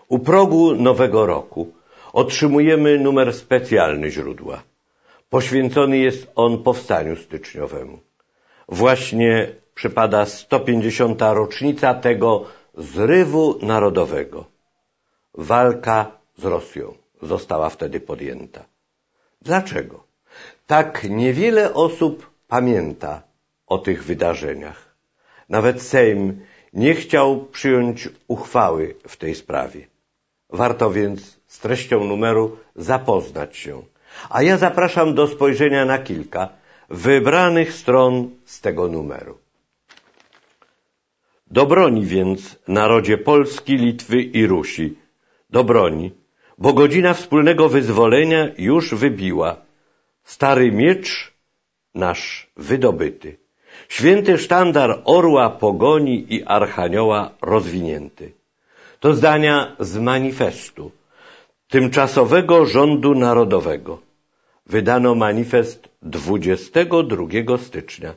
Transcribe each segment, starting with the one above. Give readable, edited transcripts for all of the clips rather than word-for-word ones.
U progu nowego roku otrzymujemy numer specjalny źródła. Poświęcony jest on powstaniu styczniowemu. Właśnie przypada 150. rocznica tego zrywu narodowego. Walka z Rosją została wtedy podjęta. Dlaczego? Tak niewiele osób pamięta o tych wydarzeniach. Nawet Sejm nie chciał przyjąć uchwały w tej sprawie. Warto więc z treścią numeru zapoznać się. A ja zapraszam do spojrzenia na kilka wybranych stron z tego numeru. Do broni więc, narodzie Polski, Litwy i Rusi. Do broni, bo godzina wspólnego wyzwolenia już wybiła. Stary miecz nasz wydobyty. Święty sztandar orła pogoni i archanioła rozwinięty. To zdania z manifestu tymczasowego rządu narodowego. Wydano manifest 22 stycznia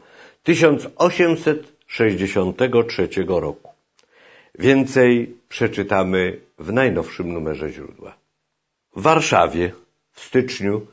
1863 roku. Więcej przeczytamy w najnowszym numerze źródła. W Warszawie w styczniu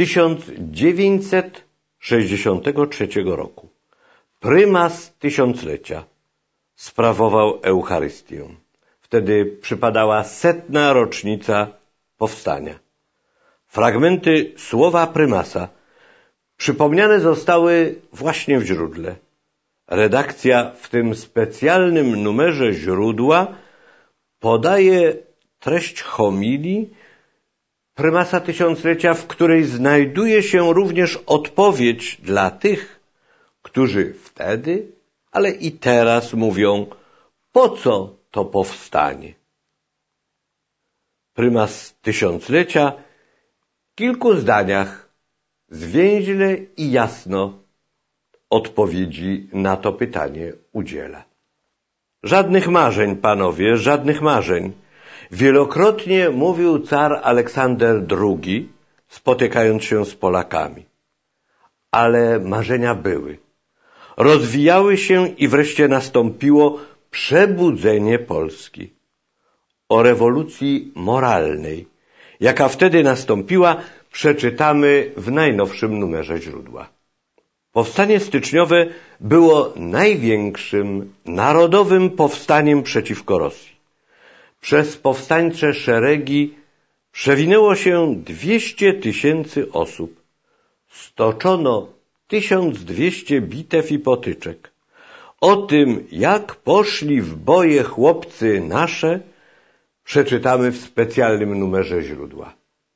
1963 roku prymas tysiąclecia sprawował Eucharystię. Wtedy przypadała 100. rocznica powstania. Fragmenty słowa prymasa przypomniane zostały właśnie w źródle. Redakcja w tym specjalnym numerze źródła podaje treść homilii prymasa tysiąclecia, w której znajduje się również odpowiedź dla tych, którzy wtedy, ale i teraz mówią, po co to powstanie. Prymas tysiąclecia w kilku zdaniach zwięźle i jasno odpowiedzi na to pytanie udziela. Żadnych marzeń, panowie, żadnych marzeń. Wielokrotnie mówił car Aleksander II, spotykając się z Polakami. Ale marzenia były. Rozwijały się i wreszcie nastąpiło przebudzenie Polski. O rewolucji moralnej, jaka wtedy nastąpiła, przeczytamy w najnowszym numerze źródła. Powstanie styczniowe było największym narodowym powstaniem przeciwko Rosji. Przez powstańcze szeregi przewinęło się 200 000 osób. Stoczono 1200 bitew i potyczek. O tym, jak poszli w boje chłopcy nasze, przeczytamy w specjalnym numerze źródła.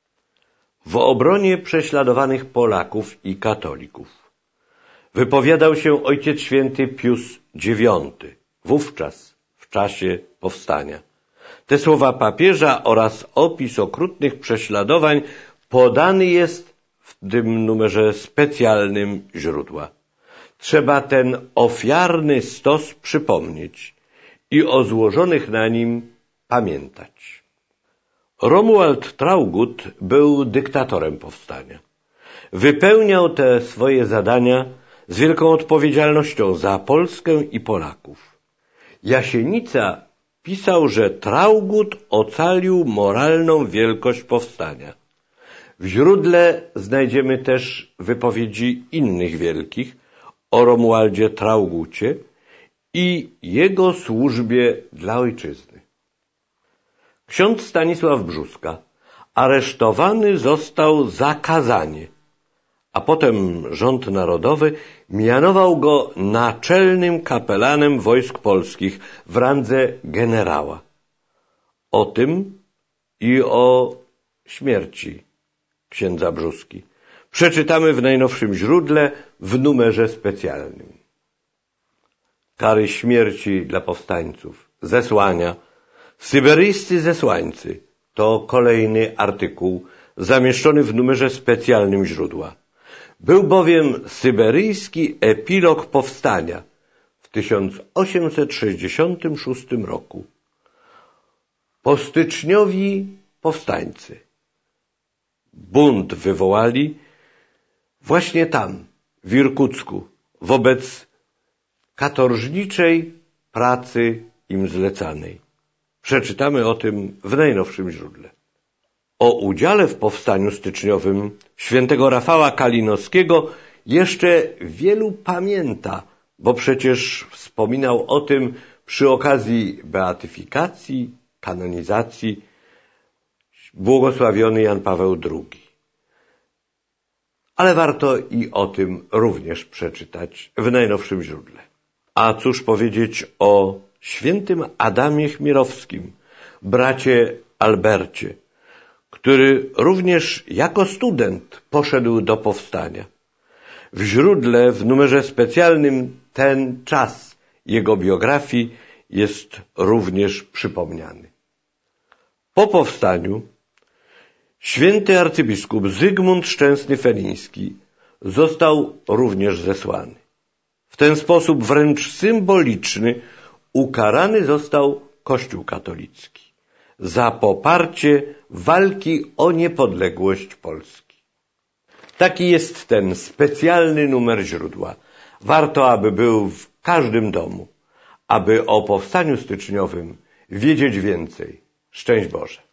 W obronie prześladowanych Polaków i katolików wypowiadał się Ojciec Święty Pius IX, wówczas w czasie powstania. Te słowa papieża oraz opis okrutnych prześladowań podany jest w tym numerze specjalnym źródła. Trzeba ten ofiarny stos przypomnieć i o złożonych na nim pamiętać. Romuald Traugott był dyktatorem powstania. Wypełniał te swoje zadania z wielką odpowiedzialnością za Polskę i Polaków. Jasienica pisał, że Traugott ocalił moralną wielkość powstania. W źródle znajdziemy też wypowiedzi innych wielkich o Romualdzie Traugutcie i jego służbie dla ojczyzny. Ksiądz Stanisław Brzóska aresztowany został za kazanie, a potem rząd narodowy mianował go naczelnym kapelanem wojsk polskich w randze generała. O tym i o śmierci księdza Brzóski przeczytamy w najnowszym źródle w numerze specjalnym. Kary śmierci dla powstańców, zesłania, syberyjscy zesłańcy to kolejny artykuł zamieszczony w numerze specjalnym źródła. Był bowiem syberyjski epilog powstania w 1866 roku. Postyczniowi powstańcy bunt wywołali właśnie tam, w Irkucku, wobec katorżniczej pracy im zlecanej. Przeczytamy o tym w najnowszym źródle. O udziale w powstaniu styczniowym świętego Rafała Kalinowskiego jeszcze wielu pamięta, bo przecież wspominał o tym przy okazji beatyfikacji, kanonizacji błogosławiony Jan Paweł II. Ale warto i o tym również przeczytać w najnowszym źródle. A cóż powiedzieć o świętym Adamie Chmielowskim, bracie Albercie, który również jako student poszedł do powstania. W źródle, w numerze specjalnym, ten czas jego biografii jest również przypomniany. Po powstaniu święty arcybiskup Zygmunt Szczęsny-Feliński został również zesłany. W ten sposób wręcz symboliczny ukarany został Kościół katolicki za poparcie walki o niepodległość Polski. Taki jest ten specjalny numer źródła. Warto, aby był w każdym domu, aby o powstaniu styczniowym wiedzieć więcej. Szczęść Boże!